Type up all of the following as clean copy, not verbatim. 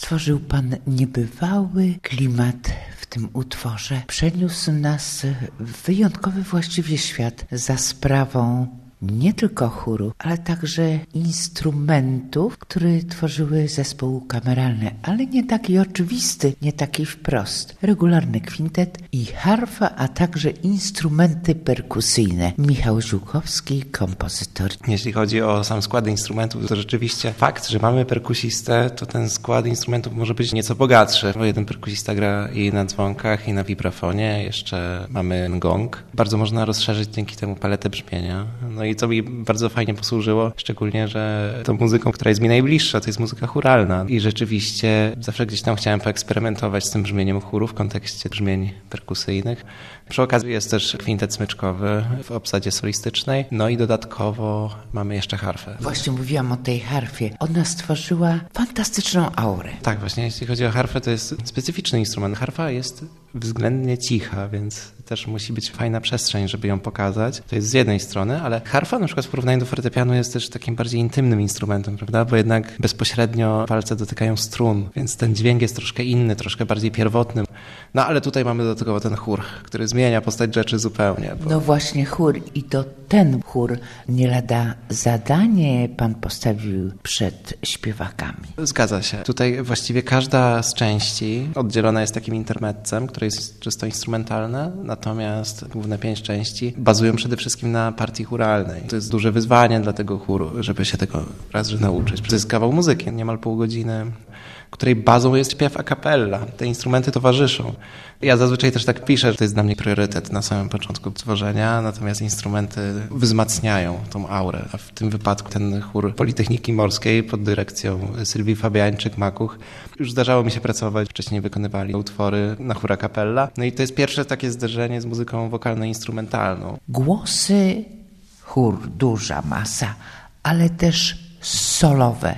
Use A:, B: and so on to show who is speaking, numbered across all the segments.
A: Stworzył pan niebywały klimat w tym utworze. Przeniósł nas w wyjątkowy właściwie świat za sprawą nie tylko chóru, ale także instrumentów, które tworzyły zespół kameralny, ale nie taki oczywisty, nie taki wprost. Regularny kwintet i harfa, a także instrumenty perkusyjne. Michał Ziółkowski, kompozytor.
B: Jeśli chodzi o sam skład instrumentów, to rzeczywiście fakt, że mamy perkusistę, to ten skład instrumentów może być nieco bogatszy, bo jeden perkusista gra i na dzwonkach, i na wibrafonie, jeszcze mamy gong. Bardzo można rozszerzyć dzięki temu paletę brzmienia. No i co mi bardzo fajnie posłużyło, szczególnie, że tą muzyką, która jest mi najbliższa, to jest muzyka chóralna. I rzeczywiście zawsze gdzieś tam chciałem poeksperymentować z tym brzmieniem chóru w kontekście brzmień perkusyjnych. Przy okazji jest też kwintet smyczkowy w obsadzie solistycznej, no i dodatkowo mamy jeszcze harfę.
A: Właśnie mówiłam o tej harfie. Ona stworzyła fantastyczną aurę.
B: Tak, właśnie jeśli chodzi o harfę, to jest specyficzny instrument. Harfa jest względnie cicha, więc też musi być fajna przestrzeń, żeby ją pokazać. To jest z jednej strony, ale harfa na przykład w porównaniu do fortepianu jest też takim bardziej intymnym instrumentem, prawda? Bo jednak bezpośrednio palce dotykają strun, więc ten dźwięk jest troszkę inny, troszkę bardziej pierwotny. No ale tutaj mamy do tego ten chór, który zmienia postać rzeczy zupełnie.
A: No właśnie chór i to ten chór nie lada zadanie pan postawił przed śpiewakami.
B: Zgadza się. Tutaj właściwie każda z części oddzielona jest takim intermezzem, które jest czysto instrumentalne, natomiast główne 5 części bazują przede wszystkim na partii chóralnej. To jest duże wyzwanie dla tego chóru, żeby się tego raz, że nauczyć. To jest kawał muzyki, niemal pół godziny, której bazą jest śpiew a cappella. Te instrumenty towarzyszą. Ja zazwyczaj też tak piszę, że to jest dla mnie priorytet na samym początku tworzenia, natomiast instrumenty wzmacniają tą aurę. A w tym wypadku ten chór Politechniki Morskiej pod dyrekcją Sylwii Fabiańczyk-Makuch. Już zdarzało mi się pracować, wcześniej wykonywali utwory na chór a cappella. No i to jest pierwsze takie zderzenie z muzyką wokalno-instrumentalną.
A: Głosy, chór, duża masa, ale też solowe.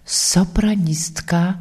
A: Sopranistka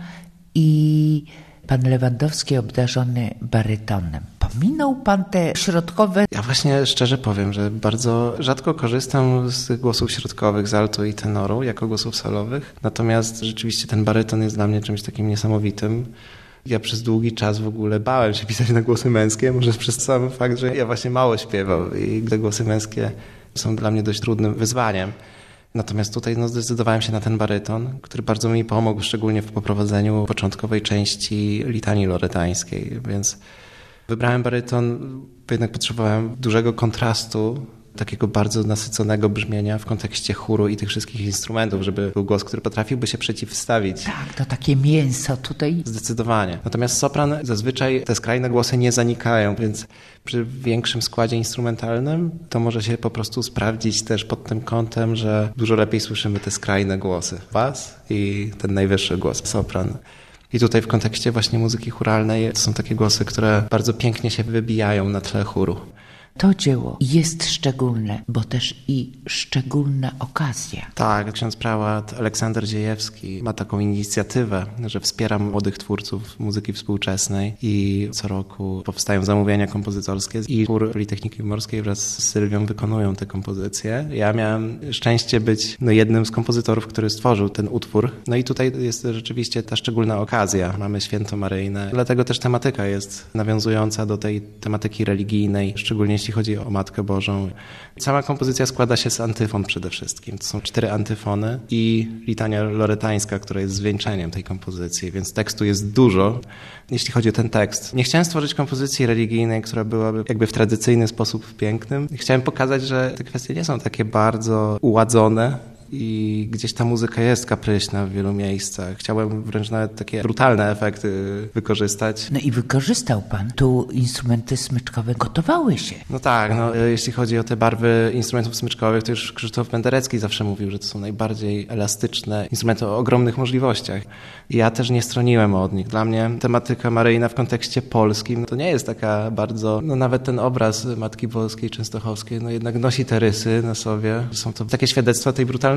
A: i pan Lewandowski obdarzony barytonem. Pominął pan te środkowe?
B: Ja właśnie szczerze powiem, że bardzo rzadko korzystam z głosów środkowych, z altu i tenoru jako głosów solowych. Natomiast rzeczywiście ten baryton jest dla mnie czymś takim niesamowitym. Ja przez długi czas w ogóle bałem się pisać na głosy męskie, może przez sam fakt, że ja właśnie mało śpiewam i te głosy męskie są dla mnie dość trudnym wyzwaniem. Natomiast tutaj zdecydowałem się na ten baryton, który bardzo mi pomógł, szczególnie w poprowadzeniu początkowej części litanii loretańskiej, więc wybrałem baryton, bo jednak potrzebowałem dużego kontrastu, takiego bardzo nasyconego brzmienia w kontekście chóru i tych wszystkich instrumentów, żeby był głos, który potrafiłby się przeciwstawić.
A: Tak, to takie mięso tutaj.
B: Zdecydowanie. Natomiast sopran zazwyczaj te skrajne głosy nie zanikają, więc przy większym składzie instrumentalnym to może się po prostu sprawdzić też pod tym kątem, że dużo lepiej słyszymy te skrajne głosy. Bas i ten najwyższy głos, sopran. I tutaj w kontekście właśnie muzyki chóralnej to są takie głosy, które bardzo pięknie się wybijają na tle chóru.
A: To dzieło jest szczególne, bo też i szczególna okazja.
B: Tak, ksiądz prałat Aleksander Dziejewski ma taką inicjatywę, że wspiera młodych twórców muzyki współczesnej i co roku powstają zamówienia kompozytorskie i chór Politechniki Morskiej wraz z Sylwią wykonują te kompozycje. Ja miałem szczęście być jednym z kompozytorów, który stworzył ten utwór. No i tutaj jest rzeczywiście ta szczególna okazja. Mamy święto maryjne, dlatego też tematyka jest nawiązująca do tej tematyki religijnej, szczególnie jeśli chodzi o Matkę Bożą. Sama kompozycja składa się z antyfon przede wszystkim. To są 4 antyfony i litania loretańska, która jest zwieńczeniem tej kompozycji, więc tekstu jest dużo. Jeśli chodzi o ten tekst, nie chciałem stworzyć kompozycji religijnej, która byłaby jakby w tradycyjny sposób pięknym. Chciałem pokazać, że te kwestie nie są takie bardzo uładzone, i gdzieś ta muzyka jest kapryśna w wielu miejscach. Chciałem wręcz nawet takie brutalne efekty wykorzystać.
A: No i wykorzystał pan. Tu instrumenty smyczkowe gotowały się.
B: No tak, jeśli chodzi o te barwy instrumentów smyczkowych, to już Krzysztof Penderecki zawsze mówił, że to są najbardziej elastyczne instrumenty o ogromnych możliwościach. I ja też nie stroniłem od nich. Dla mnie tematyka maryjna w kontekście polskim to nie jest taka bardzo, nawet ten obraz Matki Boskiej Częstochowskiej jednak nosi te rysy na sobie. Są to takie świadectwa tej brutalności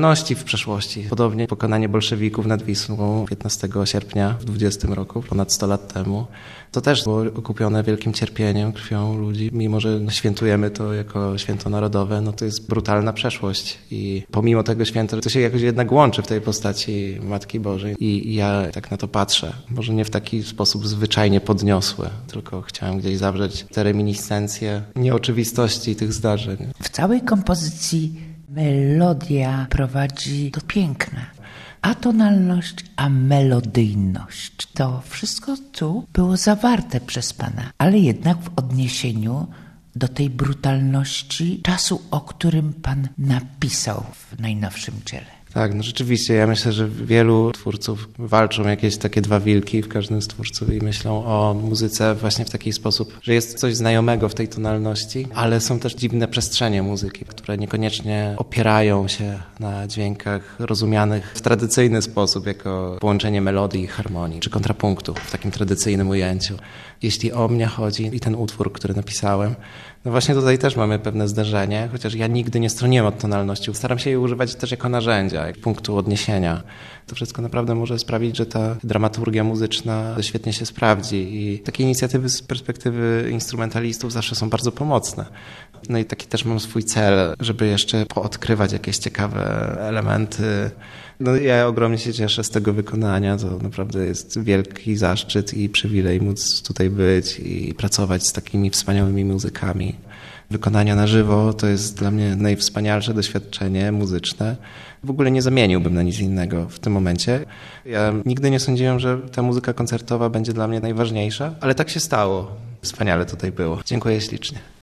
B: brutalności w przeszłości. Podobnie pokonanie bolszewików nad Wisłą 15 sierpnia w 20 roku, ponad 100 lat temu. To też było okupione wielkim cierpieniem, krwią ludzi. Mimo że świętujemy to jako święto narodowe, no to jest brutalna przeszłość. I pomimo tego święta to się jakoś jednak łączy w tej postaci Matki Bożej. I ja tak na to patrzę. Może nie w taki sposób zwyczajnie podniosły, tylko chciałem gdzieś zawrzeć te reminiscencje nieoczywistości tych zdarzeń.
A: W całej kompozycji melodia prowadzi do piękna. Atonalność, a melodyjność. To wszystko tu było zawarte przez Pana, ale jednak w odniesieniu do tej brutalności czasu, o którym Pan napisał w najnowszym dziele.
B: Tak, no rzeczywiście, ja myślę, że wielu twórców walczą jakieś takie dwa wilki w każdym z twórców i myślą o muzyce właśnie w taki sposób, że jest coś znajomego w tej tonalności, ale są też dziwne przestrzenie muzyki, które niekoniecznie opierają się na dźwiękach rozumianych w tradycyjny sposób, jako połączenie melodii i harmonii, czy kontrapunktu w takim tradycyjnym ujęciu. Jeśli o mnie chodzi i ten utwór, który napisałem, no właśnie tutaj też mamy pewne zdarzenie, chociaż ja nigdy nie stroniłem od tonalności. Staram się jej używać też jako narzędzia, jak punktu odniesienia. To wszystko naprawdę może sprawić, że ta dramaturgia muzyczna świetnie się sprawdzi i takie inicjatywy z perspektywy instrumentalistów zawsze są bardzo pomocne. No i taki też mam swój cel, żeby jeszcze poodkrywać jakieś ciekawe elementy. No ja ogromnie się cieszę z tego wykonania, to naprawdę jest wielki zaszczyt i przywilej móc tutaj być i pracować z takimi wspaniałymi muzykami. Wykonania na żywo to jest dla mnie najwspanialsze doświadczenie muzyczne. W ogóle nie zamieniłbym na nic innego w tym momencie. Ja nigdy nie sądziłem, że ta muzyka koncertowa będzie dla mnie najważniejsza, ale tak się stało. Wspaniale tutaj było. Dziękuję ślicznie.